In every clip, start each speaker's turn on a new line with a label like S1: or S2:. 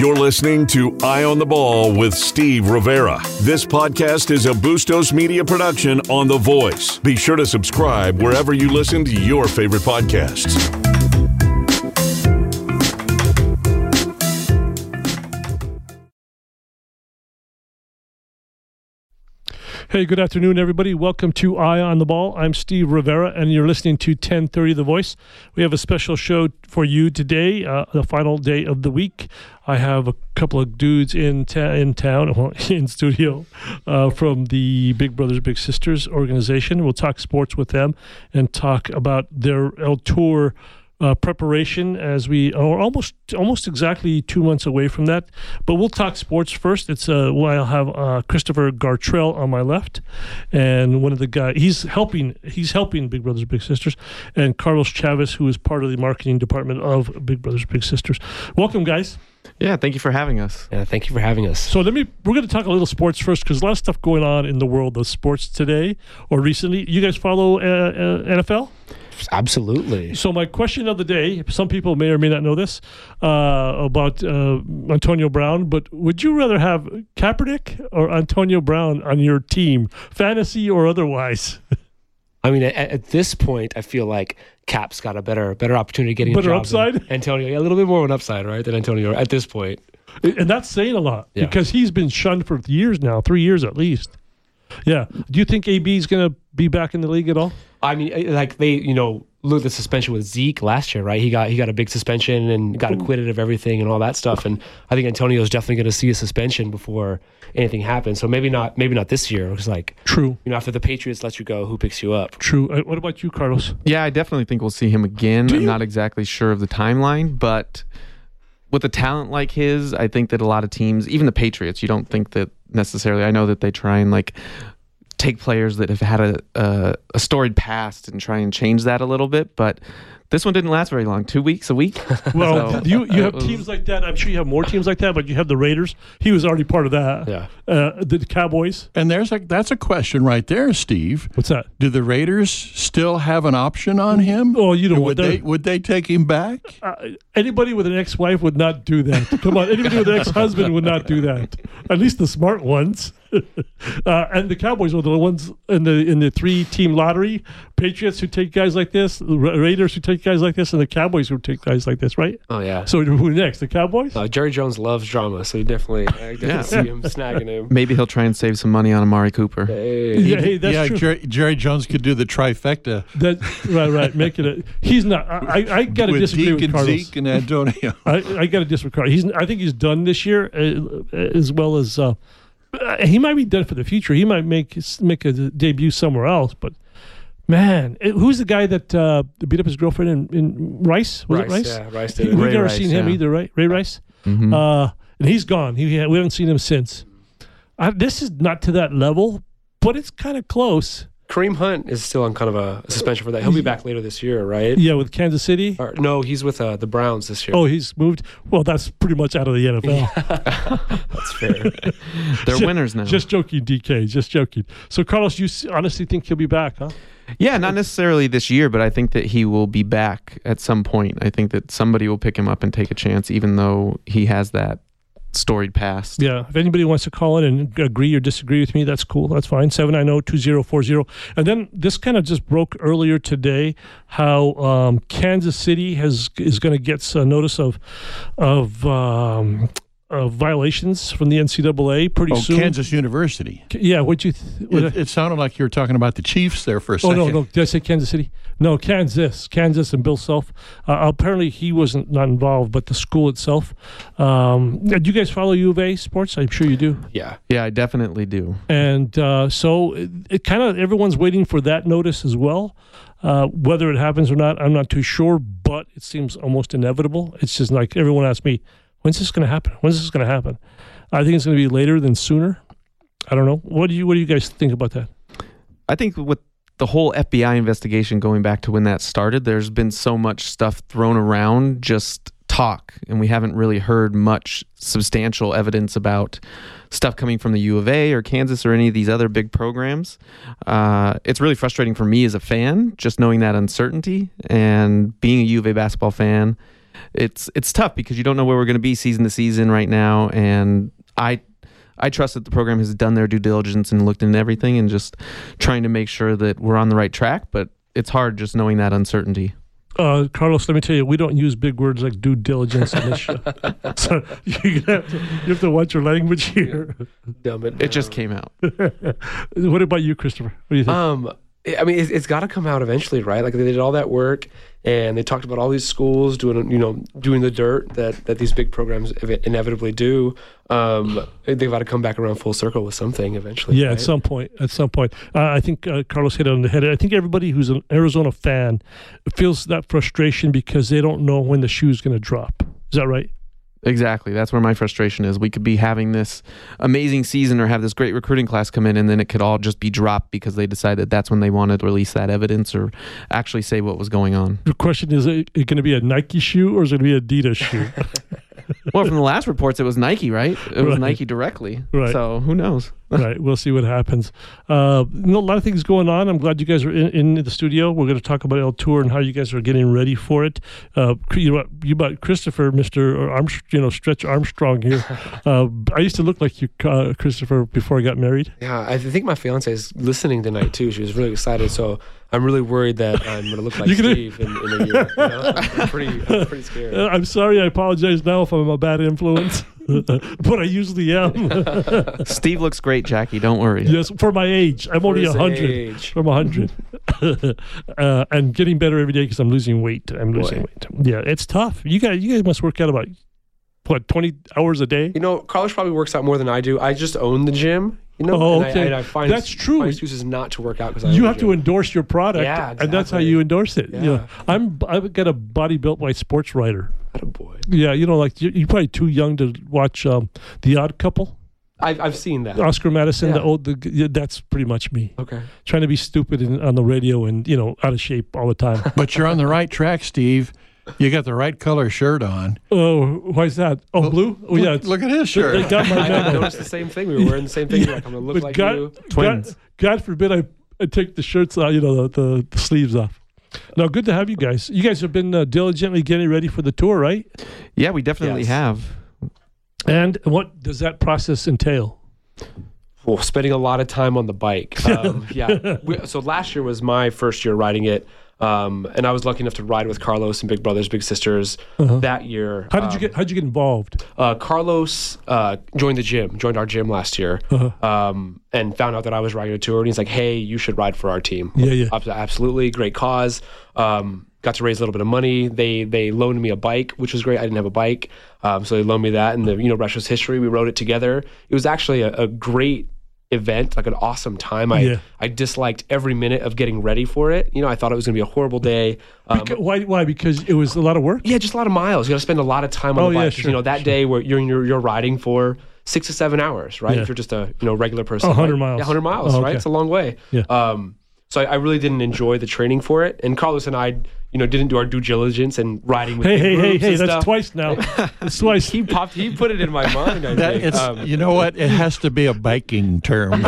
S1: You're listening to Eye on the Ball with Steve Rivera. This podcast is a Bustos Media production on The Voice. Be sure to subscribe wherever you listen to your favorite podcasts.
S2: Hey, good afternoon, everybody. Welcome to Eye on the Ball. I'm Steve Rivera, and you're listening to 1030 The Voice. We have a special show for you today, the final day of the week. I have a couple of dudes in studio from the Big Brothers Big Sisters organization. We'll talk sports with them and talk about their El Tour preparation, as we are almost exactly 2 months away from that. But we'll talk sports first. I'll have Christopher Gartrell on my left, and one of the guys he's helping Big Brothers Big Sisters, and Carlos Chavez, who is part of the marketing department of Big Brothers Big Sisters. Welcome, guys.
S3: Yeah, thank you for having us.
S4: Yeah, thank you for having us.
S2: So we're going to talk a little sports first, because a lot of stuff going on in the world of sports today or recently. You guys follow NFL?
S4: Absolutely.
S2: So my question of the day, some people may or may not know this, about Antonio Brown, but would you rather have Kaepernick or Antonio Brown on your team, fantasy or otherwise?
S4: I mean, at this point, I feel like Cap's got a better opportunity getting
S2: better
S4: a job
S2: upside?
S4: than Antonio. Yeah, a little bit more of an upside, right, than Antonio at this point.
S2: And that's saying a lot, because he's been shunned for years now, 3 years at least. Yeah. Do you think AB is going to be back in the league at all?
S4: I mean, like they, look at the suspension with Zeke last year, right? He got a big suspension and got acquitted of everything and all that stuff. And I think Antonio is definitely going to see a suspension before anything happens. So maybe not this year. It's like,
S2: true.
S4: After the Patriots let you go, who picks you up?
S2: True. What about you, Carlos?
S3: Yeah, I definitely think we'll see him again. I'm not exactly sure of the timeline, but with a talent like his, I think that a lot of teams, even the Patriots, you don't think that necessarily. I know that they try and take players that have had a storied past and try and change that a little bit, but this one didn't last very long. 2 weeks, a week.
S2: Well, so, you have teams like that. I'm sure you have more teams like that, but you have the Raiders. He was already part of that.
S4: Yeah.
S2: The Cowboys.
S5: And that's a question right there, Steve.
S2: What's that?
S5: Do the Raiders still have an option on him?
S2: Oh, you know,
S5: would they take him back?
S2: Anybody with an ex-wife would not do that. Come on, anybody with an ex-husband would not do that. At least the smart ones. And the Cowboys are the ones in the 3-team lottery. Patriots who take guys like this, the Raiders who take guys like this, and the Cowboys who take guys like this, right?
S4: Oh yeah.
S2: So who next? The Cowboys?
S4: Jerry Jones loves drama, so you definitely see him snagging him.
S3: Maybe he'll try and save some money on Amari Cooper.
S4: Hey.
S2: That's true.
S5: Jerry Jones could do the trifecta.
S2: Right. Make it he's not. I got to disagree with Carlos.
S5: Zeke and Antonio.
S2: I got to disagree with Carlos. I think he's done this year, as well as he might be done for the future. He might make a debut somewhere else, but. Man, who's the guy that beat up his girlfriend in Rice? Was it Rice?
S4: Yeah, Rice did it.
S2: We've never seen him either, right? Ray Rice?
S3: Mm-hmm.
S2: And he's gone. We haven't seen him since. This is not to that level, but it's kind of close.
S4: Kareem Hunt is still on kind of a suspension for that. He'll be back later this year, right?
S2: Yeah, with Kansas City?
S4: No, he's with the Browns this year.
S2: Oh, he's moved? Well, that's pretty much out of the NFL.
S4: Yeah. That's fair.
S3: They're winners now.
S2: Just joking, DK. Just joking. So, Carlos, you honestly think he'll be back, huh?
S3: Yeah, not necessarily this year, but I think that he will be back at some point. I think that somebody will pick him up and take a chance, even though he has that storied past.
S2: Yeah. If anybody wants to call in and agree or disagree with me, that's cool. That's fine. 790-2040. And then this kind of just broke earlier today, how Kansas City is going to get a notice of violations from the NCAA pretty soon.
S5: Kansas University.
S2: Yeah,
S5: It sounded like you were talking about the Chiefs there for a second.
S2: Oh, no. Did I say Kansas City? No, Kansas and Bill Self. Apparently he wasn't not involved, but the school itself. Do you guys follow U of A sports? I'm sure you do.
S4: Yeah,
S3: I definitely do.
S2: And so it kind of, everyone's waiting for that notice as well. Whether it happens or not, I'm not too sure, but it seems almost inevitable. It's just like everyone asks me, when's this going to happen? When's this going to happen? I think it's going to be later than sooner. I don't know. What do you guys think about that?
S3: I think with the whole FBI investigation going back to when that started, there's been so much stuff thrown around, just talk, and we haven't really heard much substantial evidence about stuff coming from the U of A or Kansas or any of these other big programs. It's really frustrating for me as a fan, just knowing that uncertainty and being a U of A basketball fan. it's tough because you don't know where we're going to be season to season right now. And I trust that the program has done their due diligence and looked into everything and just trying to make sure that we're on the right track. But it's hard just knowing that uncertainty.
S2: Carlos, let me tell you, we don't use big words like due diligence in this show. So you have to watch your language here.
S4: Dumb it down.
S3: It just came out.
S2: What about you, Christopher? What do you think?
S4: I mean, it's got to come out eventually, right? Like they did all that work, and they talked about all these schools doing the dirt that these big programs inevitably do. They've got to come back around full circle with something eventually.
S2: Yeah,
S4: right?
S2: at some point. I think Carlos hit it on the head. I think everybody who's an Arizona fan feels that frustration because they don't know when the shoe's going to drop. Is that right?
S3: Exactly. That's where my frustration is. We could be having this amazing season or have this great recruiting class come in, and then it could all just be dropped because they decided that's when they wanted to release that evidence or actually say what was going on.
S2: The question is it going to be a Nike shoe or is it going to be an Adidas shoe?
S3: Well, from the last reports, it was Nike, right? It was Nike directly.
S2: Right.
S3: So who knows?
S2: Right. We'll see what happens. A lot of things going on. I'm glad you guys are in the studio. We're going to talk about El Tour and how you guys are getting ready for it. You brought Christopher, Mr. Stretch Armstrong here. I used to look like you, Christopher, before I got married.
S4: Yeah, I think my fiance is listening tonight too. She was really excited, so I'm really worried that I'm going to look like Steve in a year. You know? I'm pretty scared.
S2: I'm sorry. I apologize now if I'm a bad influence, but I usually am.
S3: Steve looks great, Jackie. Don't worry.
S2: Yes, for my age. I'm only 100.
S4: Age.
S2: From 100. And getting better every day because I'm losing weight. Yeah, it's tough. You guys must work out about, 20 hours a day?
S4: Carlos probably works out more than I do. I just own the gym.
S2: Oh, okay.
S4: And I find
S2: that's true.
S4: My excuse is not to work out because
S2: you have to endorse your product,
S4: yeah, exactly.
S2: and that's how you endorse it.
S4: Yeah.
S2: I've got a body built by a sports writer.
S4: Attaboy.
S2: Yeah, you're probably too young to watch The Odd Couple.
S4: I've seen that.
S2: Oscar Madison,
S4: Yeah.
S2: that's pretty much me.
S4: Okay.
S2: Trying to be stupid on the radio and out of shape all the time.
S5: But you're on the right track, Steve. You got the right color shirt on.
S2: Oh, why is that? Oh, blue? Oh, yeah.
S5: Look at his
S2: They
S5: shirt.
S2: got my
S4: I
S2: memo.
S4: noticed the same thing. We were wearing the same thing. Like, I'm going to look like you.
S3: Twins.
S2: God forbid I take the shirts out, the sleeves off. No, good to have you guys. You guys have been diligently getting ready for the tour, right?
S3: Yeah, we definitely
S4: Yes.
S3: have.
S2: And what does that process entail?
S4: Well, spending a lot of time on the bike. So last year was my first year riding it. And I was lucky enough to ride with Carlos and Big Brothers Big Sisters that year.
S2: How'd you get involved?
S4: Carlos joined our gym last year, and found out that I was riding a tour. And he's like, "Hey, you should ride for our team."
S2: Yeah.
S4: Absolutely, great cause. Got to raise a little bit of money. They loaned me a bike, which was great. I didn't have a bike, so they loaned me that. And the rest was history. We rode it together. It was actually a great event, like an awesome time. I disliked every minute of getting ready for it. I thought it was going to be a horrible day.
S2: Why? Because it was a lot of work?
S4: Yeah, just a lot of miles. You got to spend a lot of time on the bike.
S2: Sure,
S4: that day where you're riding for 6 to 7 hours, right?
S2: Yeah.
S4: If you're just a regular person.
S2: 100 miles.
S4: Yeah, 100 miles,
S2: okay.
S4: right? It's a long way.
S2: Yeah.
S4: So I really didn't enjoy the training for it. And Carlos and I, didn't do our due diligence and riding with big groups and
S2: that's
S4: stuff.
S2: twiise now. That's twice.
S4: He put it in my mind, I think.
S5: You know what? It has to be a biking term.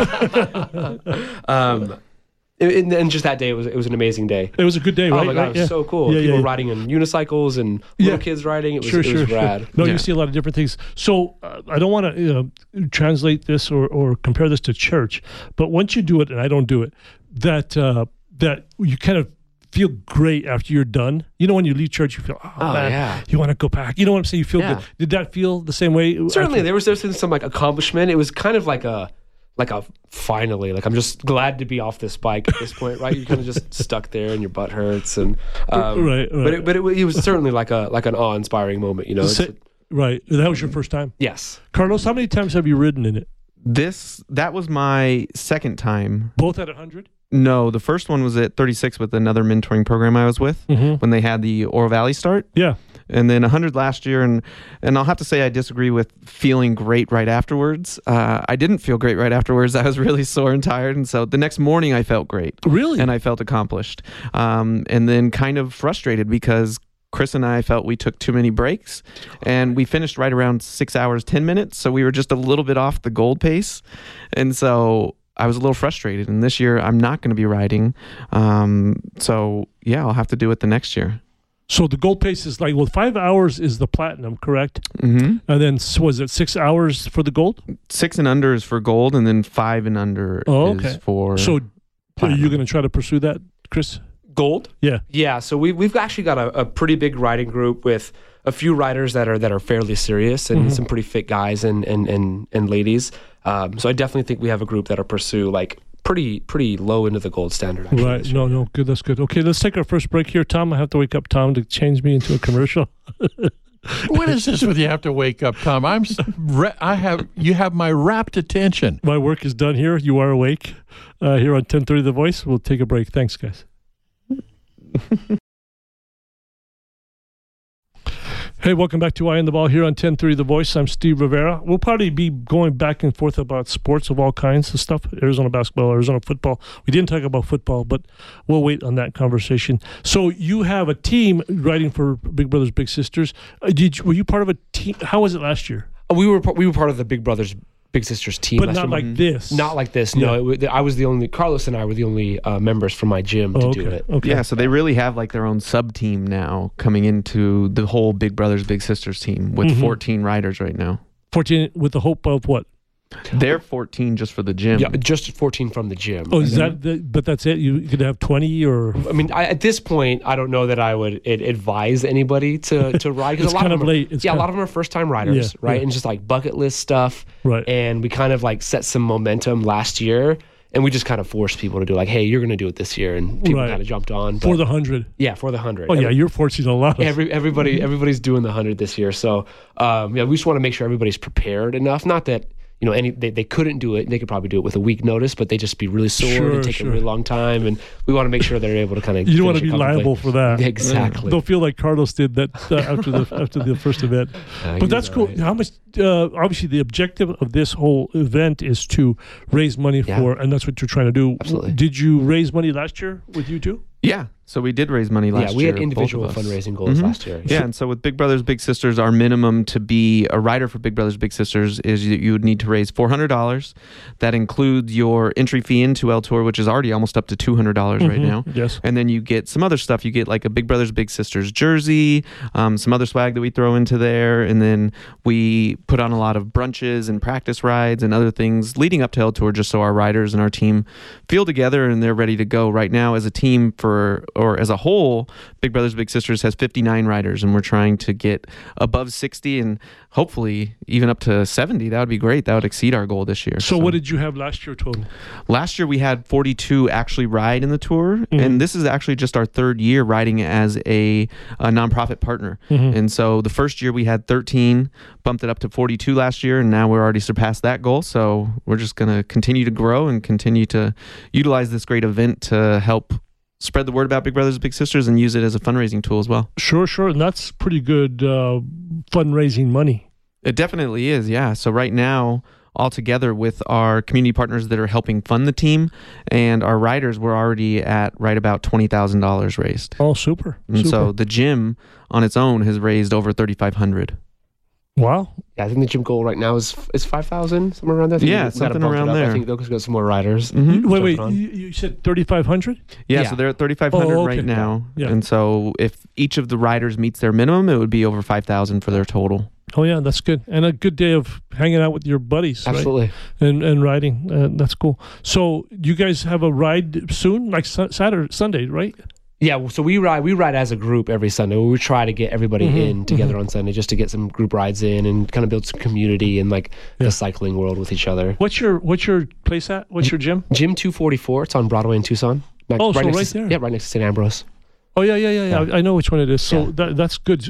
S4: And just that day, it was an amazing day.
S2: It was a good day, right?
S4: Oh my God, it was so cool.
S2: Yeah,
S4: People riding on unicycles and little kids riding. It was rad.
S2: No, you see a lot of different things. So I don't want to translate this or compare this to church, but once you do it, and I don't do it, that you kind of feel great after you're done. When you leave church, you feel, man,
S4: yeah.
S2: you want to go back. You know what I'm saying? You feel good. Did that feel the same way?
S4: Certainly, there was some accomplishment. It was kind of like a finally, I'm just glad to be off this bike at this point, right? You're kind of just stuck there and your butt hurts, and
S2: right.
S4: But it was certainly like an awe-inspiring moment,
S2: Right. That was your first time.
S4: Yes.
S2: Carlos, how many times have you ridden in it?
S3: That was my second time.
S2: Both at 100?
S3: No, the first one was at 36 with another mentoring program I was with when they had the Oro Valley start.
S2: Yeah.
S3: And then 100 last year, and I'll have to say I disagree with feeling great right afterwards. I didn't feel great right afterwards. I was really sore and tired, and so the next morning I felt great.
S2: Really?
S3: And I felt accomplished. And then kind of frustrated because Chris and I felt we took too many breaks, and we finished right around 6 hours, 10 minutes, so we were just a little bit off the gold pace. And so I was a little frustrated, and this year I'm not going to be riding. So, yeah, I'll have to do it the next year.
S2: So the gold pace is like, 5 hours is the platinum, correct?
S3: Mm-hmm.
S2: And then was it 6 hours for the gold?
S3: 6 and under is for gold, and then 5 and under is for.
S2: So
S3: platinum.
S2: are you going to try to pursue that, Chris?
S4: Gold?
S2: Yeah.
S4: Yeah. So we've actually got a pretty big riding group with a few riders that are fairly serious and some pretty fit guys and ladies. So I definitely think we have a group that'll pursue like pretty low into the gold standard. Actually,
S2: Right. No, good. That's good. Okay, let's take our first break here, Tom. I have to wake up Tom to change me into a commercial.
S5: When is this with you have to wake up, Tom? You have my rapt attention.
S2: My work is done here. You are awake here on 1030 The Voice. We'll take a break. Thanks, guys. Hey, welcome back to Eye on the Ball here on 1030 The Voice. I'm Steve Rivera. We'll probably be going back and forth about sports of all kinds of stuff. Arizona basketball, Arizona football. We didn't talk about football, but we'll wait on that conversation. So you have a team writing for Big Brothers Big Sisters. Were you part of a team? How was it last year?
S4: We were part of the Big Brothers Big Sisters team.
S2: But not like this.
S4: Not like this. No, I was the only. Carlos and I were the only members from my gym to do it.
S2: Okay.
S3: Yeah, so they really have like their own sub team now coming into the whole Big Brothers Big Sisters team with 14 riders right now.
S2: 14 with the hope of what?
S3: They're 14 just for the gym.
S4: Yeah, just 14 from the gym.
S2: Oh, is but that's it? You could have 20 or?
S4: I mean, at this point, I don't know that I would advise anybody to ride.
S2: It's kind of late.
S4: A lot of them are first-time riders, right? And just like bucket list stuff.
S2: Right.
S4: And we kind of like set some momentum last year. And we just kind of forced people to do like, hey, you're going to do it this year. And people kind of jumped on.
S2: For the 100.
S4: Yeah, for the 100.
S2: Oh, yeah, you're forcing a lot.
S4: Everybody's doing the 100 this year. So, we just want to make sure everybody's prepared enough. Not that, they couldn't do it. They could probably do it with a week notice, but they just be really sore and take a really long time. And we want to make sure they're able to kind of.
S2: You don't want to be liable for that.
S4: Exactly.
S2: Don't feel like Carlos did that after the first event. But that's cool. Right. How much? Obviously, the objective of this whole event is to raise money for, and that's what you're trying to do.
S4: Absolutely.
S2: Did you raise money last year with you too?
S3: Yeah, so we did raise money last year.
S4: Yeah, we had individual fundraising goals last year.
S3: Yeah, and so with Big Brothers Big Sisters, our minimum to be a rider for Big Brothers Big Sisters is you would need to raise $400. That includes your entry fee into El Tour, which is already almost up to $200 right now.
S2: Yes.
S3: And then you get some other stuff. You get like a Big Brothers Big Sisters jersey, some other swag that we throw into there, and then we put on a lot of brunches and practice rides and other things leading up to El Tour, just so our riders and our team feel together and they're ready to go. Right now, as a team or as a whole, Big Brothers Big Sisters has 59 riders, and we're trying to get above 60 and hopefully even up to 70. That would be great. That would exceed our goal this year.
S2: So what did you have last year total?
S3: Last year we had 42 actually ride in the tour, and this is actually just our third year riding as a nonprofit partner. And so the first year we had 13, bumped it up to 42 last year, and now we're already surpassed that goal. So we're just going to continue to grow and continue to utilize this great event to help spread the word about Big Brothers Big Sisters and use it as a fundraising tool as well.
S2: Sure. And that's pretty good fundraising money.
S3: It definitely is, yeah. So right now, all together with our community partners that are helping fund the team and our riders, we're already at right about $20,000 raised.
S2: Oh, super.
S3: And so the gym on its own has raised over $3,500.
S2: Wow.
S4: Yeah, I think the gym goal right now is 5,000, somewhere around there.
S3: Yeah, something around there.
S4: I think they'll get some more riders.
S2: Wait, you said 3,500?
S3: Yeah, so they're at 3,500 right now. Yeah. And so if each of the riders meets their minimum, it would be over 5,000 for their total.
S2: Oh, yeah, that's good. And a good day of hanging out with your buddies.
S4: Absolutely.
S2: Right? And riding. That's cool. So you guys have a ride soon, like Saturday, Sunday, right?
S4: Yeah, so we ride as a group every Sunday. We try to get everybody in together on Sunday just to get some group rides in and kind of build some community in like the cycling world with each other.
S2: What's your place at? What's your gym?
S4: Gym 244. It's on Broadway in Tucson.
S2: Right there.
S4: Yeah, right next to St. Ambrose.
S2: Oh, yeah. I know which one it is. So that's good.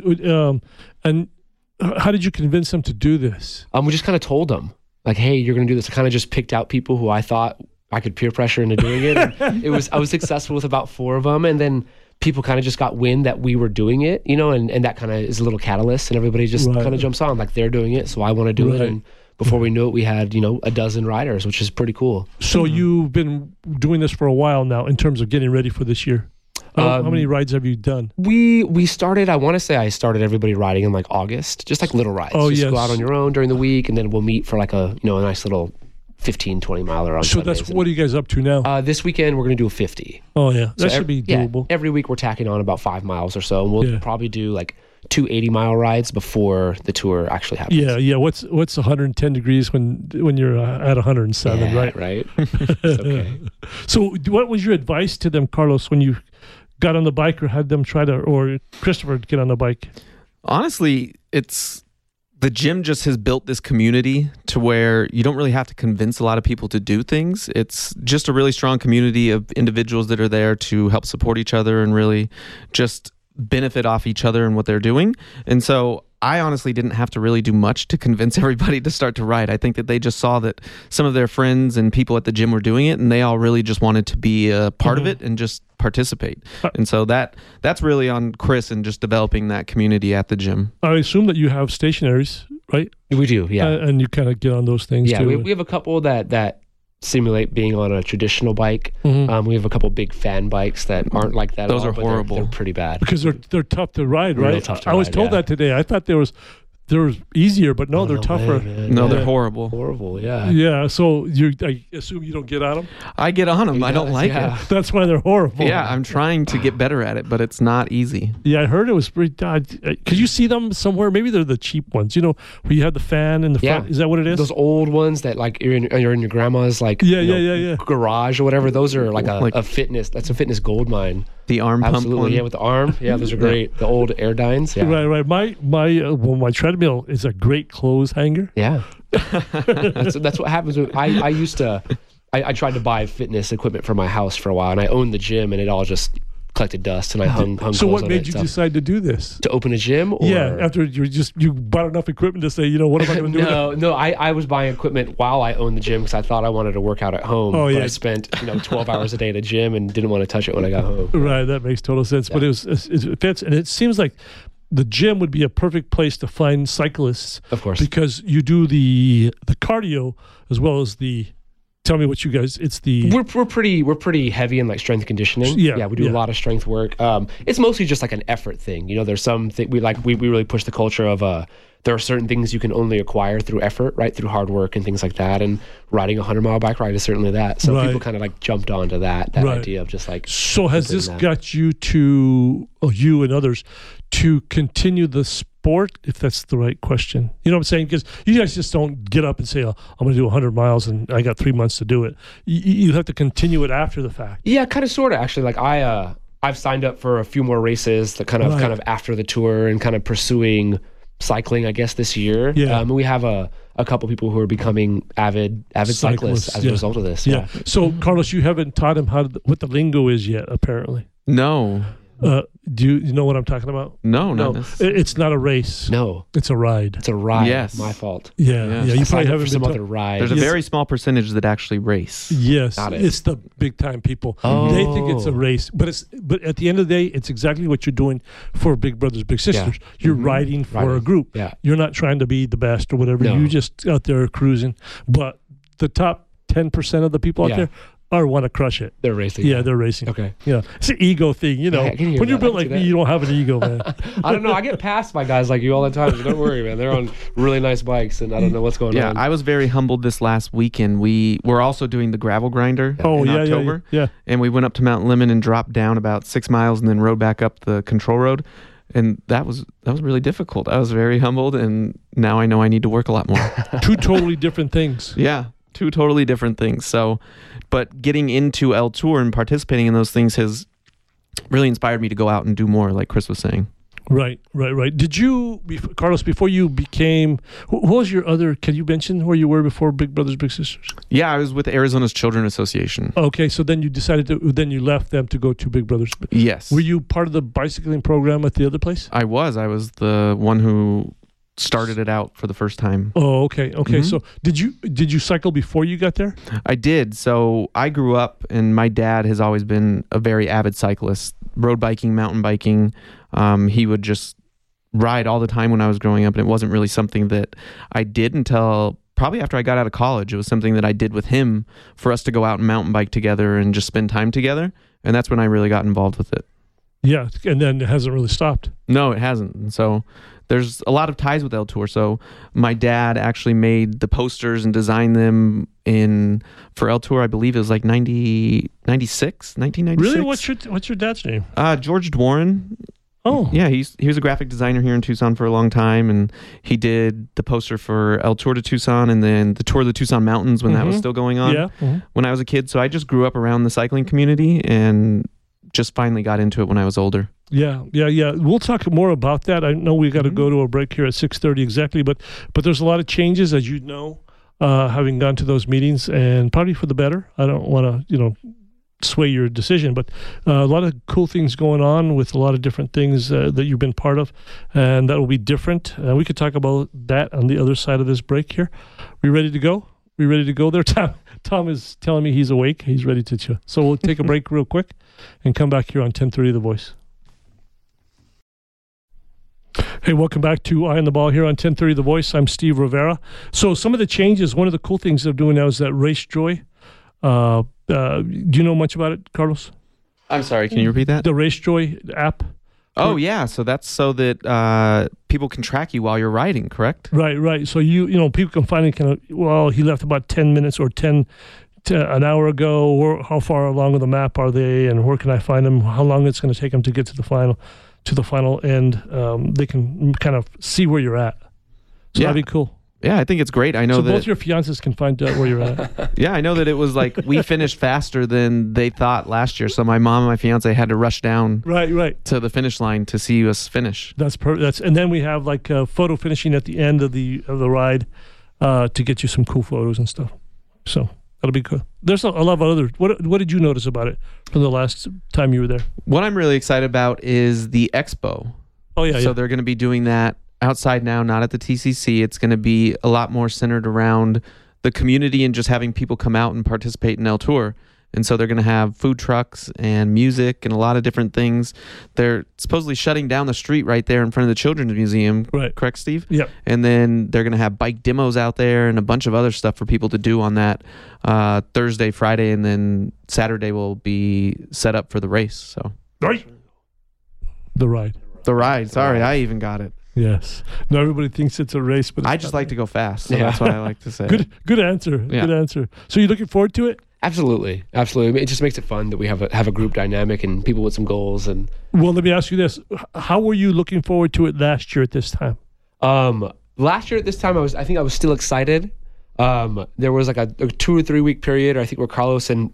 S2: And how did you convince them to do this?
S4: We just kind of told them, like, hey, you're going to do this. I kind of just picked out people who I thought I could peer pressure into doing it. And I was successful with about 4 of them, and then people kind of just got wind that we were doing it, and that kind of is a little catalyst, and everybody just kind of jumps on, like they're doing it, so I want to do it. And before we knew it, we had a dozen riders, which is pretty cool.
S2: So you've been doing this for a while now in terms of getting ready for this year. How many rides have you done?
S4: We started, I want to say I started everybody riding in like August, just like little rides. Go out on your own during the week, and then we'll meet for like a nice little 15, 20 miler on
S2: So
S4: Sundays.
S2: that's what are you guys up to now?
S4: This weekend, we're going to do a 50.
S2: Oh, yeah. That
S4: So
S2: should be doable.
S4: Every week, we're tacking on about 5 miles or so. And we'll probably do like 2 80-mile rides before the tour actually happens.
S2: Yeah. What's 110 degrees when you're at 107, right?
S4: Right. It's okay.
S2: So what was your advice to them, Carlos, when you got on the bike or had them try to, or Christopher get on the bike?
S3: Honestly, the gym just has built this community to where you don't really have to convince a lot of people to do things. It's just a really strong community of individuals that are there to help support each other and really just benefit off each other and what they're doing. And so I honestly didn't have to really do much to convince everybody to start to ride. I think that they just saw that some of their friends and people at the gym were doing it, and they all really just wanted to be a part of it and just participate. And so that's really on Chris and just developing that community at the gym.
S2: I assume that you have stationaries, right?
S4: We do, yeah.
S2: And you kind of get on those things,
S4: yeah,
S2: too.
S4: we have a couple that simulate being on a traditional bike.
S2: Mm-hmm.
S4: We have a couple big fan bikes that aren't like that.
S3: Those
S4: at all,
S3: are
S4: but
S3: horrible.
S4: They're pretty bad.
S2: Because they're tough to ride,
S4: Real
S2: right?
S4: tough to
S2: I was
S4: ride,
S2: told that today. I thought there was easier, but no, they're tougher.
S3: No, they're horrible.
S4: Horrible, yeah.
S2: Yeah, so I assume you don't get on them?
S3: I get on them. I don't like
S4: yeah.
S3: it.
S2: That's why they're horrible.
S3: Yeah, I'm trying to get better at it, but it's not easy.
S2: Yeah, I heard it was pretty. Could you see them somewhere? Maybe they're the cheap ones. You know, where you have the fan in the front. Is that what it is?
S4: Those old ones that like you're in your grandma's like
S2: Yeah.
S4: garage or whatever. Those are like a fitness. That's a fitness gold mine.
S3: The arm pump
S4: Absolutely,
S3: one.
S4: yeah, with the arm. Yeah, those are great. The old Airdynes. Yeah.
S2: Right. My treadmill is a great clothes hanger.
S4: Yeah. that's what happens. I used to. I tried to buy fitness equipment for my house for a while, and I owned the gym, and it all just collected dust, and I hung.
S2: So
S4: clothes
S2: what
S4: on
S2: made
S4: it,
S2: you
S4: so.
S2: decide to do this?
S4: To open a gym? Or?
S2: Yeah, after you bought enough equipment to say, what am I going to do?
S4: No, I was buying equipment while I owned the gym because I thought I wanted to work out at home.
S2: Oh,
S4: but
S2: yeah.
S4: I spent 12 hours a day at a gym and didn't want to touch it when I got home.
S2: Right, that makes total sense.
S4: Yeah.
S2: But it fits, and it seems like the gym would be a perfect place to find cyclists.
S4: Of course.
S2: Because you do the cardio as well as the. Tell me what you guys. It's the
S4: we're pretty heavy in like strength and conditioning.
S2: Yeah,
S4: we do a lot of strength work. It's mostly just like an effort thing. There's some we really push the culture of there are certain things you can only acquire through effort, right? Through hard work and things like that. And riding a 100-mile bike ride is certainly that. So people kind of like jumped onto that idea of just like.
S2: So has this got you to you and others to continue the sport, if that's the right question? You know what I'm saying? Because you guys just don't get up and say, I'm going to do 100 miles and I got 3 months to do it. You have to continue it after the fact.
S4: Yeah, kind of, sort of. Actually, like I've signed up for a few more races that kind of after the tour and kind of pursuing cycling, I guess, this year.
S2: Yeah.
S4: We have a couple people who are becoming avid cyclists as a result of this. Yeah.
S2: So, Carlos, you haven't taught him what the lingo is yet, apparently.
S3: No.
S2: Do you know what I'm talking about?
S3: No.
S2: It's not a race.
S4: No.
S2: It's a ride.
S4: It's a ride.
S3: Yes.
S4: My fault.
S2: Yeah. You probably haven't
S4: some
S2: been
S4: other ride.
S3: There's a very small percentage that actually race.
S2: Yes,
S4: Got it.
S2: it's the big time people.
S4: Oh.
S2: They think it's a race, but at the end of the day, it's exactly what you're doing for Big Brothers Big Sisters.
S4: Yeah.
S2: You're riding for a group.
S4: Yeah.
S2: You're not trying to be the best or whatever.
S4: No.
S2: You're just out there cruising. But the top 10% of the people out there want to crush it.
S4: They're racing.
S2: Yeah, they're racing.
S4: Okay.
S2: Yeah, it's an ego thing,
S4: I can hear
S2: When you're
S4: that.
S2: built
S4: I
S2: like
S4: can
S2: me,
S4: see
S2: you don't have an ego, man.
S4: I don't know. I get passed by guys like you all the time. So don't worry, man. They're on really nice bikes, and I don't know what's going on.
S3: Yeah, I was very humbled this last weekend. We were also doing the gravel grinder in October.
S2: Yeah.
S3: And we went up to Mount Lemmon and dropped down about 6 miles and then rode back up the control road. And that was really difficult. I was very humbled, and now I know I need to work a lot more.
S2: Two totally different things.
S3: Yeah, two totally different things. So, but getting into El Tour and participating in those things has really inspired me to go out and do more, like Chris was saying.
S2: Right. Did you, Carlos, before you became, what was your other, can you mention where you were before Big Brothers Big Sisters?
S3: Yeah, I was with Arizona's Children Association.
S2: Okay, so then you decided then you left them to go to Big Brothers.
S3: Yes.
S2: Were you part of the bicycling program at the other place?
S3: I was the one who started it out for the first time.
S2: Oh, okay.
S3: Mm-hmm.
S2: So did you cycle before you got there?
S3: I did. So I grew up, and my dad has always been a very avid cyclist, road biking, mountain biking. He would just ride all the time when I was growing up, and it wasn't really something that I did until probably after I got out of college. It was something that I did with him for us to go out and mountain bike together and just spend time together, and that's when I really got involved with it.
S2: Yeah, and then it hasn't really stopped.
S3: No, it hasn't. And so there's a lot of ties with El Tour. So my dad actually made the posters and designed them for El Tour. I believe it was like 1996.
S2: Really? What's your dad's name?
S3: George Dworin.
S2: Oh,
S3: yeah, he was a graphic designer here in Tucson for a long time, and he did the poster for El Tour de Tucson and then the Tour of the Tucson Mountains when that was still going on.
S2: Yeah.
S3: When I was a kid, so I just grew up around the cycling community and just finally got into it when I was older.
S2: Yeah. We'll talk more about that. I know we got to go to a break here at 6:30 exactly, but there's a lot of changes, as you know, having gone to those meetings, and probably for the better. I don't want to, sway your decision, but a lot of cool things going on with a lot of different things that you've been part of, and that will be different. We could talk about that on the other side of this break here. We ready to go? We ready to go there? Tom is telling me he's awake. He's ready to chill. So we'll take a break real quick and come back here on 1030 The Voice. Hey, welcome back to Eye on the Ball here on 1030 The Voice. I'm Steve Rivera. So some of the changes, one of the cool things they're doing now is that Race Joy. Do you know much about it, Carlos?
S3: I'm sorry, can you repeat that?
S2: The Race Joy app?
S3: Oh, yeah. So that's so that people can track you while you're riding, correct?
S2: Right. So people can find it he left about 10 minutes or an hour ago, or how far along on the map are they, and where can I find them, how long it's going to take them to get to the final end. They can kind of see where you're at. So that'd be cool.
S3: Yeah, I think it's great. I know that
S2: both your fiancés can find out where you're at.
S3: Yeah, I know that it was like we finished faster than they thought last year. So my mom and my fiance had to rush down
S2: right
S3: to the finish line to see us finish.
S2: That's perfect. And then we have like photo finishing at the end of the ride to get you some cool photos and stuff. So that'll be cool. There's a lot of other. What did you notice about it from the last time you were there?
S3: What I'm really excited about is the expo.
S2: Oh yeah.
S3: So they're going to be doing that outside now, not at the TCC. It's going to be a lot more centered around the community and just having people come out and participate in El Tour. And so they're going to have food trucks and music and a lot of different things. They're supposedly shutting down the street right there in front of the Children's Museum.
S2: Right.
S3: Correct, Steve?
S2: Yep.
S3: And then they're going to have bike demos out there and a bunch of other stuff for people to do on that Thursday, Friday, and then Saturday will be set up for the race. So
S2: right. The ride.
S3: Sorry, I even got it.
S2: Yes. No, everybody thinks it's a race, but
S3: I just like to go fast, so that's what I like to say.
S2: Good answer.
S3: Yeah.
S2: Good answer. So you looking forward to it?
S4: Absolutely. It just makes it fun that we have a group dynamic and people with some goals. And
S2: well, let me ask you this: how were you looking forward to it last year at this time?
S4: Last year at this time, I think I was still excited. There was like a 2 or 3 week period, I think, where Carlos and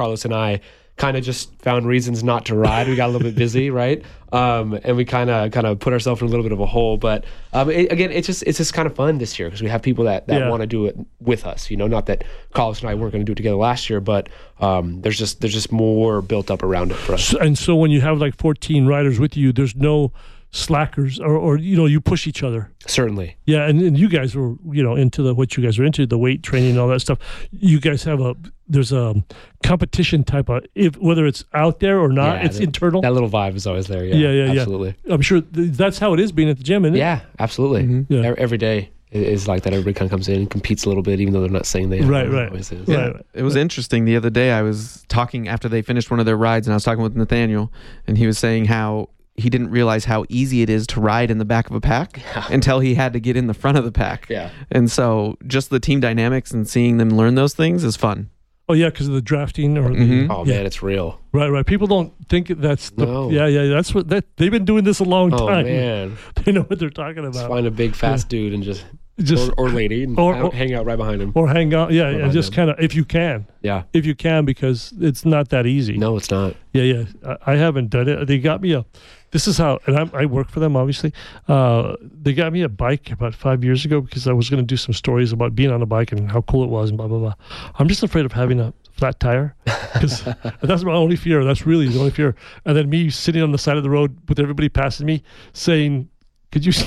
S4: I kind of just found reasons not to ride. We got a little bit busy, right? And we kind of put ourselves in a little bit of a hole. But it's just kind of fun this year because we have people that want to do it with us. Not that Carlos and I weren't going to do it together last year, but there's just more built up around it for us.
S2: And so when you have like 14 riders with you, there's no slackers or you push each other.
S4: Certainly.
S2: Yeah, and you guys were into what you guys are into, the weight training and all that stuff. You guys have there's a competition type of, whether it's out there or not, it's internal.
S4: That little vibe is always there. Yeah, absolutely.
S2: I'm sure that's how it is being at the gym, isn't it?
S4: Yeah, absolutely.
S2: Mm-hmm. Yeah.
S4: Every day is like that. Everybody kind of comes in and competes a little bit, even though they're not saying they
S2: right.
S4: always is.
S3: Yeah. It was interesting. The other day I was talking after they finished one of their rides, and I was talking with Nathaniel, and he was saying how he didn't realize how easy it is to ride in the back of a pack until he had to get in the front of the pack.
S4: Yeah.
S3: And so just the team dynamics and seeing them learn those things is fun.
S2: Oh, yeah, because of the drafting. Or
S4: man, it's real.
S2: Right. People don't think that's that's what they've been doing this a long time.
S4: Oh, man.
S2: They know what they're talking about.
S4: Just find a big, fast dude and just or lady and hang out right behind him.
S2: Or hang out, and just kind of, if you can.
S4: Yeah.
S2: If you can, because it's not that easy.
S4: No, it's not.
S2: Yeah. I haven't done it. They got me this is how, and I work for them, obviously. They got me a bike about 5 years ago because I was going to do some stories about being on a bike and how cool it was and blah, blah, blah. I'm just afraid of having a flat tire because that's my only fear. That's really the only fear. And then me sitting on the side of the road with everybody passing me saying, could you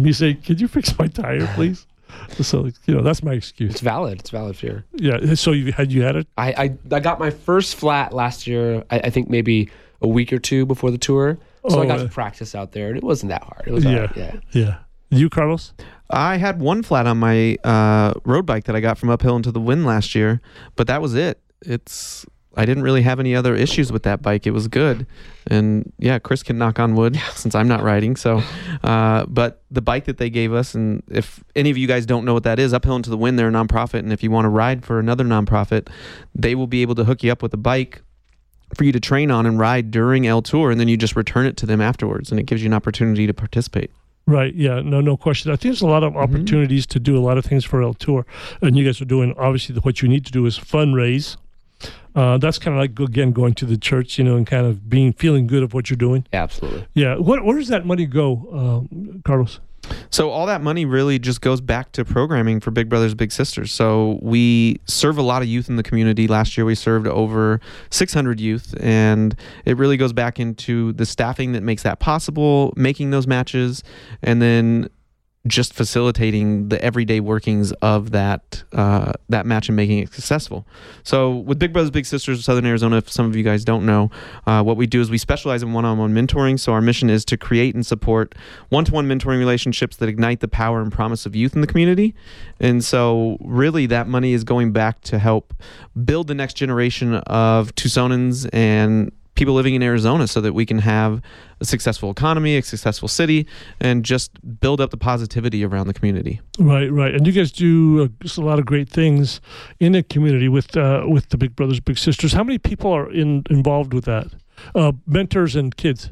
S2: fix my tire, please? So, that's my excuse.
S4: It's valid. It's valid fear.
S2: Yeah. So you had it?
S4: I got my first flat last year, I think maybe a week or two before the tour. So I got to practice out there, and it wasn't that hard. It was
S2: Yeah. You, Carlos?
S3: I had one flat on my road bike that I got from Uphill into the Wind last year, but that was it. It's I didn't really have any other issues with that bike. It was good. And yeah, Chris can knock on wood since I'm not riding. So, but the bike that they gave us, and if any of you guys don't know what that is, Uphill into the Wind, they're a nonprofit. And if you want to ride for another nonprofit, they will be able to hook you up with a bike for you to train on and ride during L Tour. And then you just return it to them afterwards. And it gives you an opportunity to participate.
S2: Right. Yeah. No question. I think there's a lot of opportunities to do a lot of things for L Tour, and you guys are doing. Obviously, what you need to do is fundraise. That's kind of like again going to the church, and kind of feeling good of what you're doing.
S4: Absolutely.
S2: Yeah. Where does that money go, Carlos?
S3: So all that money really just goes back to programming for Big Brothers Big Sisters. So we serve a lot of youth in the community. Last year we served over 600 youth, and it really goes back into the staffing that makes that possible, making those matches, and then just facilitating the everyday workings of that match and making it successful. So with Big Brothers Big Sisters of Southern Arizona, if some of you guys don't know, what we do is we specialize in one-on-one mentoring. So our mission is to create and support one-to-one mentoring relationships that ignite the power and promise of youth in the community. And so really that money is going back to help build the next generation of Tucsonans and people living in Arizona so that we can have a successful economy, a successful city, and just build up the positivity around the community.
S2: Right. And you guys do just a lot of great things in the community with the Big Brothers Big Sisters. How many people are involved with that? Mentors and kids?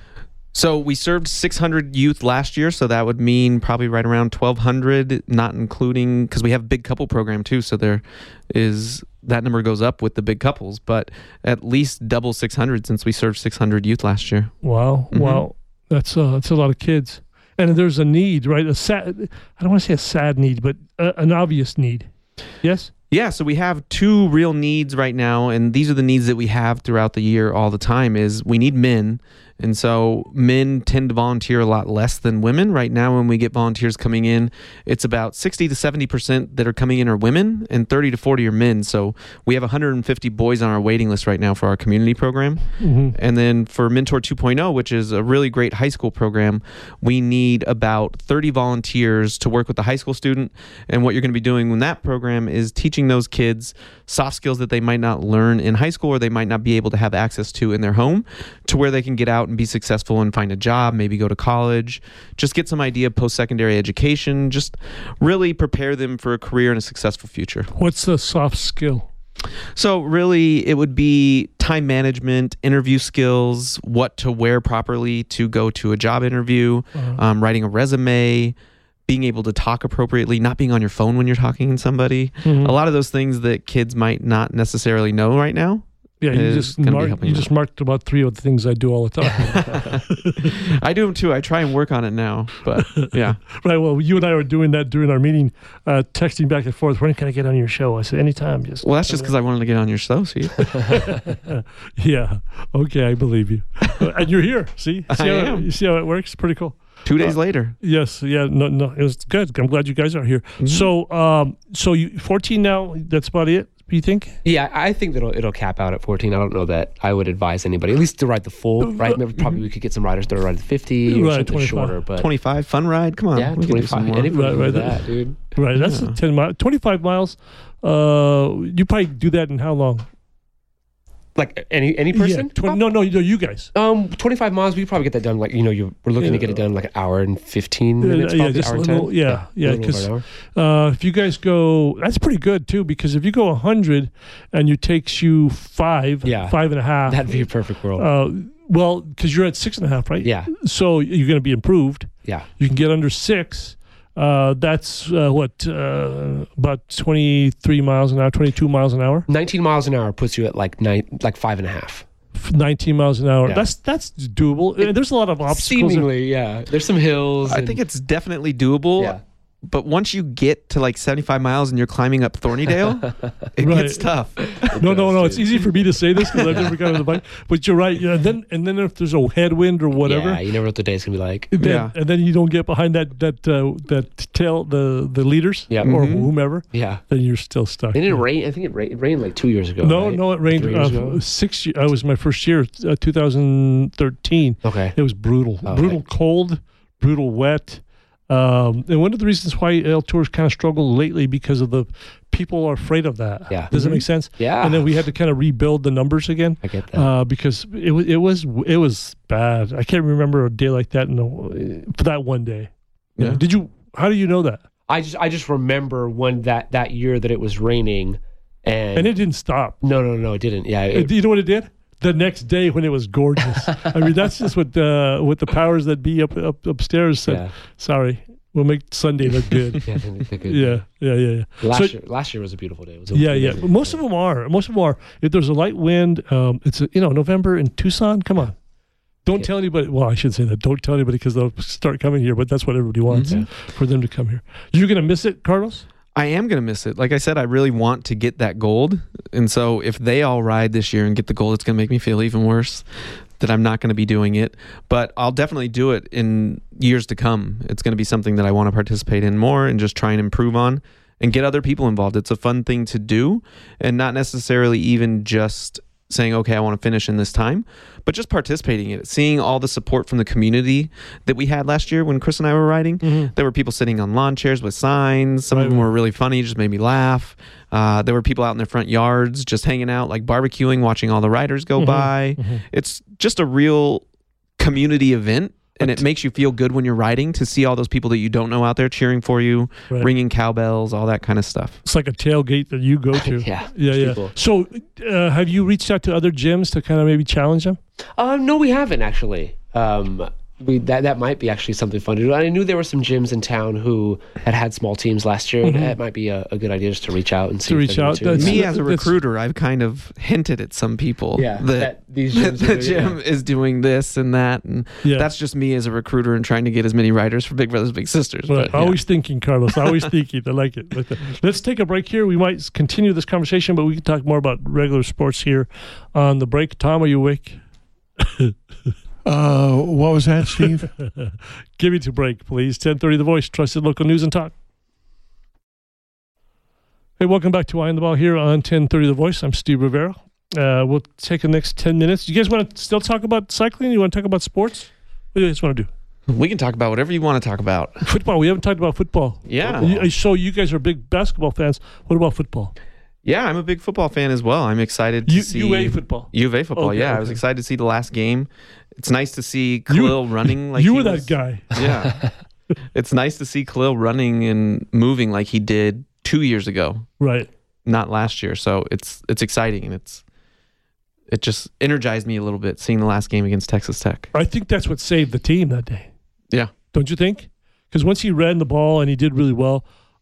S3: So we served 600 youth last year, so that would mean probably right around 1,200, not including, because we have a big couple program too, so there is, that number goes up with the big couples, but at least double 600 since we served 600 youth last year.
S2: Wow. Mm-hmm. Wow. That's a lot of kids. And there's a need, right? I don't want to say a sad need, but an obvious need. Yes?
S3: Yeah, so we have two real needs right now, and these are the needs that we have throughout the year all the time, is we need men. And so men tend to volunteer a lot less than women. Right now, when we get volunteers coming in, it's about 60 to 70% that are coming in are women and 30 to 40 are men. So we have 150 boys on our waiting list right now for our community program. Mm-hmm. And then for Mentor 2.0, which is a really great high school program, we need about 30 volunteers to work with the high school student. And what you're going to be doing in that program is teaching those kids soft skills that they might not learn in high school or they might not be able to have access to in their home, to where they can get out and be successful and find a job, maybe go to college, just get some idea of post-secondary education, just really prepare them for a career and a successful future.
S2: What's the soft skill?
S3: So really it would be time management, interview skills, what to wear properly to go to a job interview, writing a resume, being able to talk appropriately, not being on your phone when you're talking to somebody. Mm-hmm. A lot of those things that kids might not necessarily know right now.
S2: Yeah, you just marked about 3 of the things I do all the time.
S3: I do them too. I try and work on it now, but yeah.
S2: Right. Well, you and I were doing that during our meeting, texting back and forth. When can I get on your show? I said, anytime.
S3: Well, that's just because I wanted to get on your show. See.
S2: Yeah. Okay, I believe you. And you're here. See
S3: I am.
S2: You see how it works? Pretty cool.
S3: 2 days later.
S2: Yes. Yeah. No. It was good. I'm glad you guys are here. Mm-hmm. So you 14 now. That's about it. You think?
S4: Yeah, I think that it'll cap out at 14. I don't know that I would advise anybody, at least to ride the full, right? Maybe probably we could get some riders that are riding 50 or something 25. Shorter. But
S3: 25, fun ride? Come on.
S4: Yeah, 25. Anybody do that, dude.
S2: Right, that's 10 miles. 25 miles. You probably do that in how long?
S4: Like any person?
S2: Yeah, no, you guys.
S4: 25 miles. We probably get that done. Like we're looking to get it done like an hour and 15 minutes.
S2: Yeah, just a little. Yeah. Because if you guys go, that's pretty good too. Because if you go 100 and it takes you 5.5,
S4: that'd be a perfect world.
S2: Well, because you're at 6.5, right?
S4: Yeah.
S2: So you're going to be improved.
S4: Yeah.
S2: You can get under 6. That's about 23 miles an hour, 22 miles an hour.
S4: 19 miles an hour puts you at like 5.5.
S2: 19 miles an hour.
S4: Yeah.
S2: That's doable. There's a lot of obstacles.
S4: Seemingly, yeah. There's some hills.
S3: I think it's definitely doable.
S4: Yeah.
S3: But once you get to like 75 miles and you're climbing up Thornydale, it gets tough.
S2: No. It's easy for me to say this because I've never gotten on the bike. But you're right. Yeah. And then if there's a headwind or whatever,
S4: yeah, you never know what the day's gonna be like.
S2: And then you don't get behind that tail, the leaders, or whomever.
S4: Yeah.
S2: Then you're still stuck.
S4: It didn't rain. I think it rained like 2 years ago.
S2: No, it rained 6 years. I was my first year, 2013.
S4: Okay.
S2: It was brutal, brutal cold, brutal wet. And one of the reasons why El Tour's kind of struggled lately because of the people are afraid of that.
S4: Yeah.
S2: Does it make sense?
S4: Yeah.
S2: And then we had to kind of rebuild the numbers again.
S4: I get that.
S2: Because it was bad. I can't remember a day like that for that one day.
S3: Yeah.
S2: How do you know that?
S4: I just remember when that year that it was raining, and
S2: it didn't stop.
S4: No, it didn't. Yeah.
S2: You know what it did? The next day when it was gorgeous. I mean, that's just what the powers that be upstairs said.
S4: Yeah.
S2: Sorry, we'll make Sunday look good.
S4: Yeah, they're good.
S2: Yeah.
S4: Last year was a beautiful day. It was
S2: Yeah. But most of them are. If there's a light wind, it's November in Tucson. Come on. Don't tell anybody. Well, I shouldn't say that. Don't tell anybody because they'll start coming here. But that's what everybody wants for them to come here. You're gonna miss it, Carlos?
S3: I am going to miss it. Like I said, I really want to get that gold. And so if they all ride this year and get the gold, it's going to make me feel even worse that I'm not going to be doing it. But I'll definitely do it in years to come. It's going to be something that I want to participate in more and just try and improve on and get other people involved. It's a fun thing to do, and not necessarily even just saying, okay, I want to finish in this time, but just participating in it, seeing all the support from the community that we had last year when Chris and I were riding.
S2: Mm-hmm.
S3: There were people sitting on lawn chairs with signs. Some of them were really funny, just made me laugh. There were people out in their front yards just hanging out, like barbecuing, watching all the riders go by. Mm-hmm. It's just a real community event. And it makes you feel good when you're riding to see all those people that you don't know out there cheering for you, ringing cowbells, all that kind of stuff.
S2: It's like a tailgate that you go to. Yeah. Cool. So have you reached out to other gyms to kind of maybe challenge them?
S4: No, we haven't actually. That might be actually something fun to do. I knew there were some gyms in town who had small teams last year. Mm-hmm. It might be a good idea just to reach out and see.
S3: Me as a recruiter, I've kind of hinted at some people that
S4: these gyms
S3: the gym is doing this and that, and that's just me as a recruiter and trying to get as many riders for Big Brothers Big Sisters.
S2: Right. Always thinking, Carlos. Always thinking. I like it. Let's take a break here. We might continue this conversation, but we can talk more about regular sports here on the break. Tom, are you awake?
S5: What was that, Steve?
S2: Give me to break, please. 1030 The Voice, trusted local news and talk. Hey, welcome back to Eye on the Ball here on 1030 The Voice. I'm Steve Rivera. We'll take the next 10 minutes. You guys want to still talk about cycling? You want to talk about sports? What do you guys want to do?
S3: We can talk about whatever you want to talk about.
S2: Football. We haven't talked about football.
S3: Yeah.
S2: So you guys are big basketball fans. What about football?
S3: Yeah, I'm a big football fan as well. I'm excited to see...
S2: UA football.
S3: UVA football, okay. I was excited to see the last game. It's nice to see Khalil running like
S2: you were that guy.
S3: Yeah. It's nice to see Khalil running and moving like he did 2 years ago.
S2: Right.
S3: Not last year. So it's exciting, and it just energized me a little bit seeing the last game against Texas Tech.
S2: I think that's what saved the team that day.
S3: Yeah.
S2: Don't you think? Because once he ran the ball and he did really well,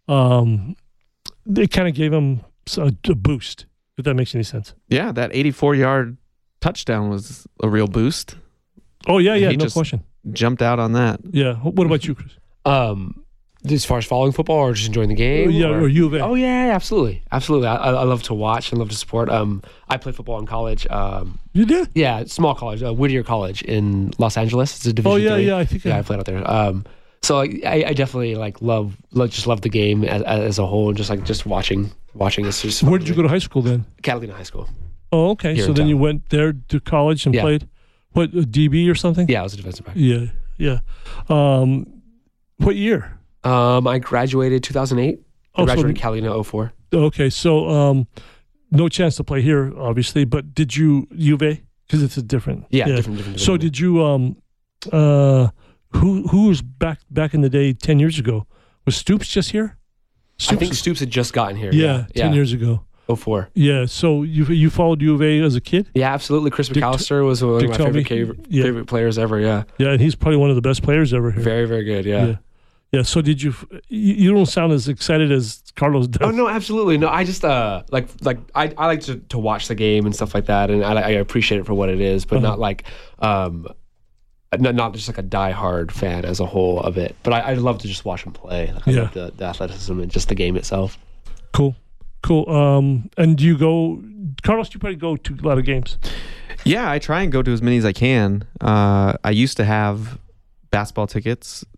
S2: it kind of gave him a boost, if that makes any sense.
S3: Yeah, that 84-yard touchdown was a real boost.
S2: Oh, yeah, no question.
S3: Jumped out on that.
S2: Yeah. What about you, Chris?
S4: As far as following football or just enjoying the game?
S2: Or U of A?
S4: Oh, yeah, absolutely. Absolutely. I love to watch and love to support. I played football in college.
S2: You did?
S4: Yeah, small college, Whittier College in Los Angeles. It's a Division III.
S2: I think
S4: I played out there. So I definitely love the game as a whole, and just watching it's just fun.
S2: Where did you go to high school then?
S4: Catalina High School.
S2: Oh, okay. So then you went there to college and played what, DB or something?
S4: Yeah, I was a defensive back.
S2: Yeah. What year?
S4: I graduated 2008. I graduated Catalina 2004. Okay,
S2: so no chance to play here, obviously, but did you U of A? Because it's a different.
S4: Yeah, different.
S2: So did you who was back in the day 10 years ago? Was Stoops just here?
S4: I think Stoops had just gotten here.
S2: Yeah, 10 years ago.
S4: 2004.
S2: Yeah, so you followed U of A as a kid?
S4: Yeah, absolutely. Chris McAllister was one of my favorite players ever, yeah.
S2: Yeah, and he's probably one of the best players ever here.
S4: Very, very good, yeah.
S2: Yeah, so did you don't sound as excited as Carlos does.
S4: Oh, no, absolutely. No, I just, I like to watch the game and stuff like that, and I appreciate it for what it is, but not like... Not just like a diehard fan as a whole of it, but I love to just watch him play. I love the athleticism and just the game itself.
S2: Cool. And do you go, Carlos? You probably go to a lot of games.
S3: Yeah, I try and go to as many as I can. I used to have basketball tickets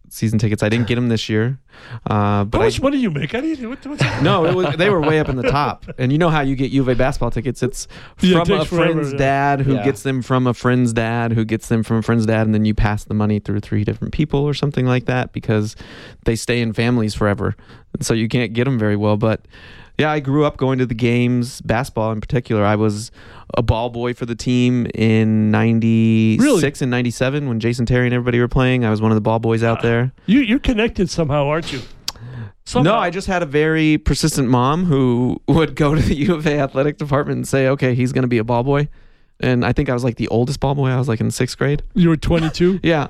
S3: season tickets. I didn't get them this year. But
S2: How much money do you make?
S3: They were way up in the top. And you know how you get U of A basketball tickets? It's from a friend's dad who gets them from a friend's dad who gets them from a friend's dad, and then you pass the money through 3 different people or something like that because they stay in families forever. And so you can't get them very well. But yeah, I grew up going to the games, basketball in particular. I was a ball boy for the team in 96 and 97 when Jason Terry and everybody were playing. I was one of the ball boys out there.
S2: You're connected somehow, aren't you? Somehow.
S3: No, I just had a very persistent mom who would go to the U of A athletic department and say, okay, he's going to be a ball boy. And I think I was like the oldest ball boy. I was like in 6th grade.
S2: You were 22?
S3: Yeah.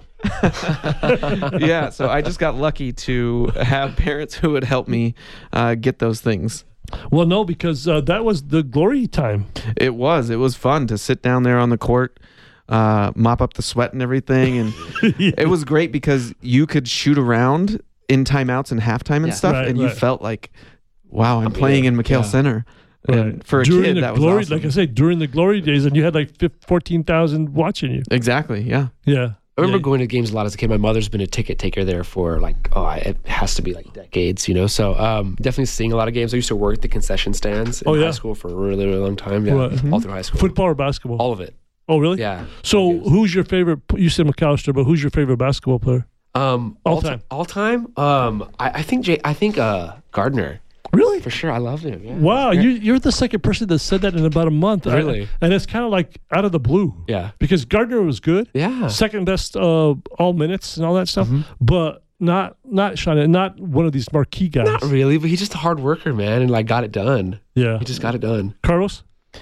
S3: Yeah, so I just got lucky to have parents who would help me get those things.
S2: Well, no, because that was the glory time.
S3: It was fun to sit down there on the court, mop up the sweat and everything. And It was great because you could shoot around in timeouts and halftime and stuff.
S2: Right,
S3: and you felt like, wow, I'm playing in McHale Center. And for a kid, that was awesome.
S2: Like I say, during the glory days, and you had like 14,000 watching you.
S3: Exactly, yeah.
S2: Yeah.
S4: I remember going to games a lot as a kid. My mother's been a ticket taker there for it has to be like decades, you know. So definitely seeing a lot of games. I used to work the concession stands in high school for a really, really long time. Yeah, all through high school.
S2: Football or basketball?
S4: All of it.
S2: Oh, really?
S4: Yeah.
S2: So who's your favorite? You said McAllister, but who's your favorite basketball player?
S4: All time. I think Gardner.
S2: Really?
S4: For sure. I love him. Yeah.
S2: Wow, you're the second person that said that in about a month.
S4: Really?
S2: And it's kind of like out of the blue.
S4: Yeah.
S2: Because Gardner was good.
S4: Yeah.
S2: Second best all minutes and all that stuff. But not Sean, not one of these marquee guys.
S4: Not really, but he's just a hard worker, man, and got it done.
S2: Yeah.
S4: He just got it done.
S2: Carlos?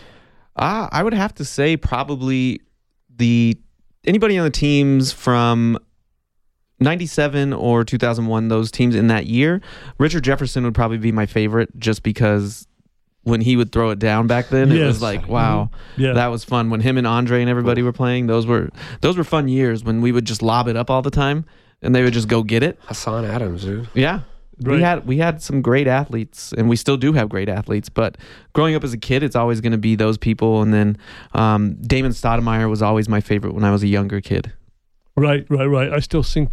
S3: I would have to say probably anybody on the teams from 97 or 2001, those teams in that year, Richard Jefferson would probably be my favorite just because when he would throw it down back then, it was like, wow, that was fun. When him and Andre and everybody were playing, those were fun years when we would just lob it up all the time and they would just go get it.
S4: Hassan Adams, dude.
S3: Yeah. Right. We had some great athletes, and we still do have great athletes. But growing up as a kid, it's always going to be those people. And then Damon Stoudemire was always my favorite when I was a younger kid.
S2: Right. I still think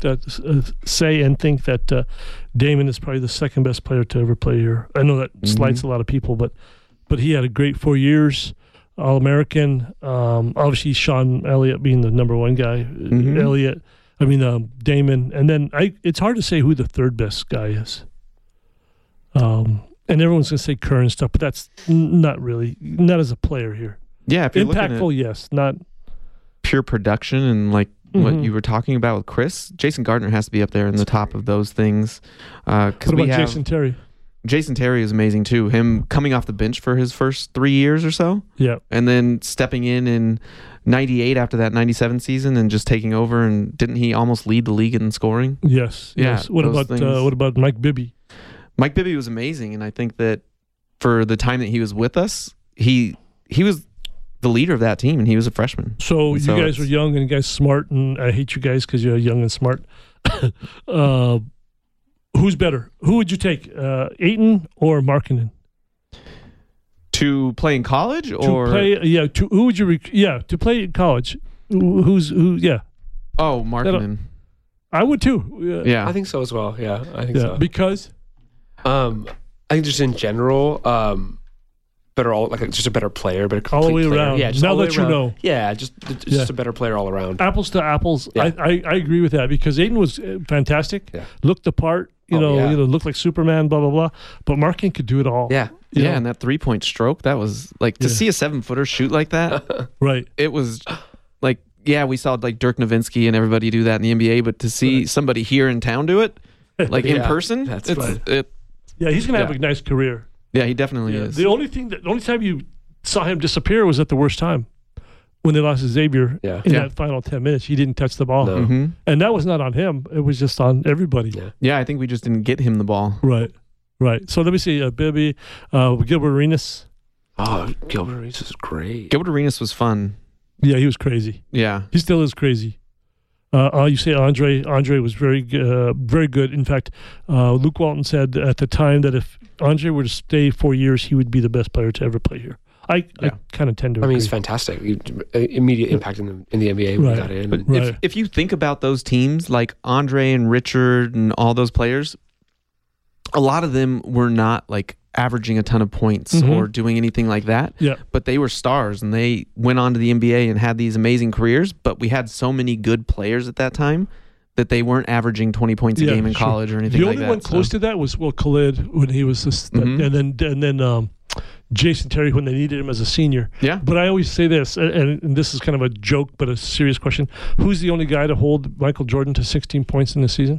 S2: that Damon is probably the second best player to ever play here. I know that slights a lot of people, but he had a great 4 years, All-American. Obviously, Sean Elliott being the number one guy. Damon, and then it's hard to say who the third best guy is. And everyone's going to say Kerr and stuff, but that's not as a player here.
S3: Yeah, if you're
S2: impactful, yes, not
S3: pure production and what you were talking about with Chris. Jason Gardner has to be up there in the top of those things.
S2: What about Jason Terry?
S3: Jason Terry is amazing too. Him coming off the bench for his first 3 years or so.
S2: Yeah. And
S3: then stepping in 98 after that 97 season and just taking over. And didn't he almost lead the league in scoring?
S2: Yes.
S3: Yeah.
S2: Yes. What about Mike Bibby?
S3: Mike Bibby was amazing, and I think that for the time that he was with us, he was the leader of that team, and he was a freshman.
S2: So you guys are young and you guys smart, and I hate you guys because you're young and smart. Who's better? Who would you take, Ayton or Markkanen?
S3: To play in college, or
S2: who would you? To play in college. Who? Yeah.
S3: Oh, Markkanen.
S2: I would too.
S3: Yeah,
S4: I think so as well. Yeah, I think so.
S2: Because,
S4: I think just in general, just a better player, but a
S2: all the way
S4: player.
S2: around.
S4: Yeah, just
S2: now that you know.
S4: Yeah, just a better player all around.
S2: Apples to apples. Yeah. I agree with that because Ayton was fantastic. Yeah. Looked the part. Looked like Superman. Blah blah blah. But Markkanen could do it all.
S3: Yeah. Yeah, and that 3-point stroke, that was to see a 7-footer shoot like that.
S2: Right.
S3: It was like, we saw like Dirk Nowitzki and everybody do that in the NBA, but to see somebody here in town do it, like in person,
S4: that's
S2: he's going to have a nice career.
S3: Yeah, he definitely is.
S2: The only time you saw him disappear was at the worst time when they lost to Xavier in that final 10 minutes. He didn't touch the ball.
S4: No.
S3: Mm-hmm.
S2: And that was not on him. It was just on everybody.
S3: Yeah, I think we just didn't get him the ball.
S2: Right. So let me see. Bibby, Gilbert Arenas.
S4: Oh, Gilbert Arenas is great.
S3: Gilbert Arenas was fun.
S2: Yeah, he was crazy.
S3: Yeah.
S2: He still is crazy. You say Andre. Andre was very good. In fact, Luke Walton said at the time that if Andre were to stay 4 years, he would be the best player to ever play here. I kind of tend to
S4: I mean,
S2: agree.
S4: he's fantastic. Immediate impact in the NBA when he got in.
S3: But
S2: Right.
S3: if you think about those teams like Andre and Richard and all those players, a lot of them were not like averaging a ton of points or doing anything like that.
S2: Yeah.
S3: But they were stars and they went on to the NBA and had these amazing careers. But we had so many good players at that time that they weren't averaging 20 points a game in college or anything
S2: the
S3: like
S2: only
S3: that.
S2: one close to that was Khalid when he was this, and then Jason Terry when they needed him as a senior.
S3: Yeah.
S2: But I always say this, and this is kind of a joke but a serious question: who's the only guy to hold Michael Jordan to 16 points in the season?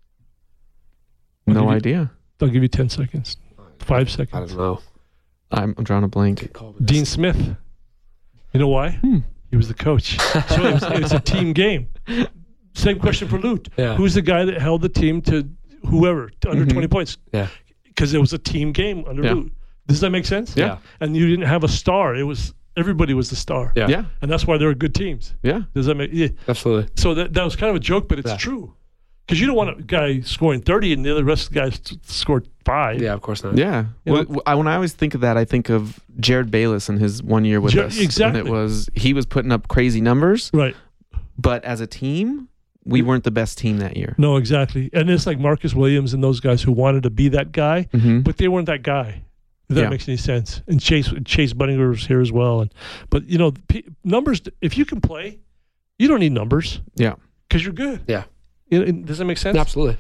S3: No idea.
S2: I'll give you 10 seconds, 5
S4: I
S2: seconds.
S4: don't know.
S3: I'm drawing a blank.
S2: Dean Smith. You know why? He was the coach. So it was a team game. Same question for Lute.
S4: Yeah.
S2: Who's the guy that held the team to whoever to under 20 points?
S4: Yeah.
S2: Because it was a team game under Lute. Does that make sense?
S3: Yeah.
S2: And you didn't have a star. It was everybody was the star.
S4: Yeah.
S3: Yeah.
S2: And that's why they were good teams.
S3: Yeah.
S2: Does that make? Yeah.
S4: Absolutely.
S2: So that was kind of a joke, but it's true. Because you don't want a guy scoring 30 and the other rest of the guys scored 5.
S4: Yeah, of course not.
S3: Yeah.
S2: You
S3: When I always think of that, I think of Jared Bayless and his 1 year with us.
S2: Exactly.
S3: And he was putting up crazy numbers,
S2: Right.
S3: but as a team, we weren't the best team that year.
S2: No, exactly. And it's like Marcus Williams and those guys who wanted to be that guy, but they weren't that guy. If that makes any sense. And Chase Bunninger was here as well. But numbers. If you can play, you don't need numbers.
S3: Yeah.
S2: Because you're good.
S4: Yeah.
S2: Does that make sense?
S4: Absolutely.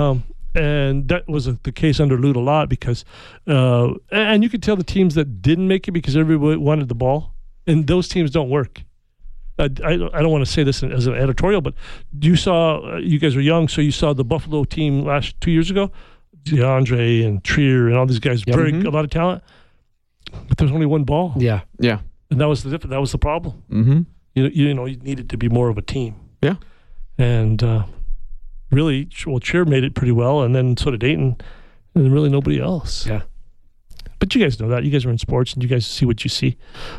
S2: And that was the case under Lute a lot because, and you could tell the teams that didn't make it because everybody wanted the ball, and those teams don't work. I don't want to say this as an editorial, but you saw, you guys were young, so you saw the Buffalo team 2 years ago, DeAndre and Trier and all these guys, a lot of talent, but there's only one ball.
S4: Yeah.
S3: Yeah.
S2: And that was the problem.
S3: Mm-hmm.
S2: You needed to be more of a team.
S3: Yeah.
S2: And really, Trier made it pretty well, and then so did Dayton, and then really nobody else.
S4: Yeah.
S2: But you guys know that. You guys are in sports, and you guys see what you see.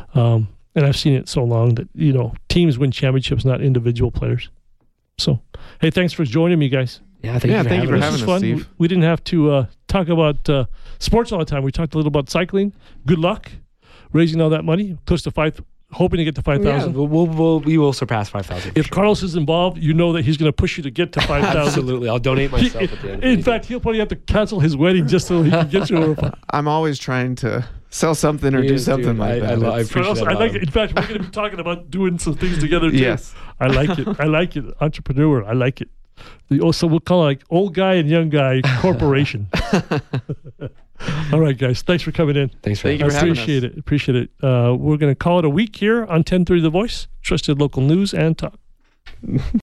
S2: And I've seen it so long that, teams win championships, not individual players. So, hey, thanks for joining me, guys.
S4: Yeah, thank you for
S3: having
S2: This
S3: us,
S2: is fun.
S3: Steve.
S2: We didn't have to talk about sports all the time. We talked a little about cycling. Good luck raising all that money, close to hoping to get to 5,000.
S4: Yeah, we will surpass 5,000.
S2: If Carlos is involved, you know that he's going to push you to get to 5,000.
S4: Absolutely. I'll donate myself at the end.
S2: In fact, he'll probably have to cancel his wedding just so he can get you over.
S3: I'm always trying to sell something or do something like that.
S4: I appreciate that.
S2: I like it. In fact, we're going to be talking about doing some things together too.
S3: Yes.
S2: I like it. I like it. Entrepreneur. I like it. Also, we'll call it like old guy and young guy corporation. All right, guys. Thanks for coming in.
S4: Thanks for
S3: Thank you for having us.
S2: Appreciate it. We're going to call it a week here on 1030 The Voice. Trusted local news and talk.